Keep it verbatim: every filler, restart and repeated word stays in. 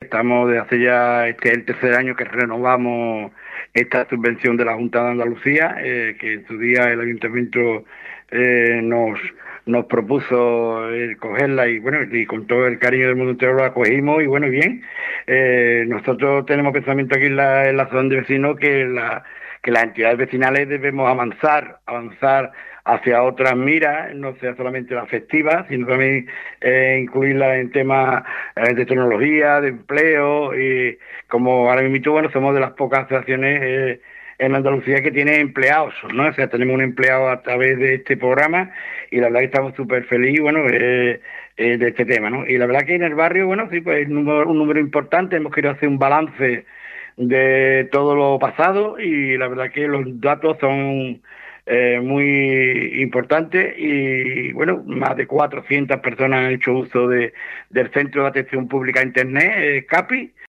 estamos de hace ya, este es el tercer año que renovamos esta subvención de la Junta de Andalucía, eh, que en su día el Ayuntamiento eh, nos, nos propuso eh, cogerla y bueno, y con todo el cariño del mundo entero la acogimos y bueno, bien. Eh, nosotros tenemos pensamiento aquí en la, en la zona de vecinos que la que las entidades vecinales debemos avanzar, avanzar hacia otras miras, no sea solamente la festiva, sino también eh, incluirla en temas eh, de tecnología, de empleo, y como ahora mismo, bueno, somos de las pocas asociaciones eh, en Andalucía que tiene empleados, ¿no? O sea, tenemos un empleado a través de este programa y la verdad que estamos súper felices, bueno, eh, eh, de este tema, ¿no? Y la verdad que en el barrio, bueno, sí, pues un número, un número importante, hemos querido hacer un balance de todo lo pasado y la verdad que los datos son eh, muy importantes y bueno, más de cuatrocientas personas han hecho uso de, del Centro de Atención Pública a Internet, eh, CAPI,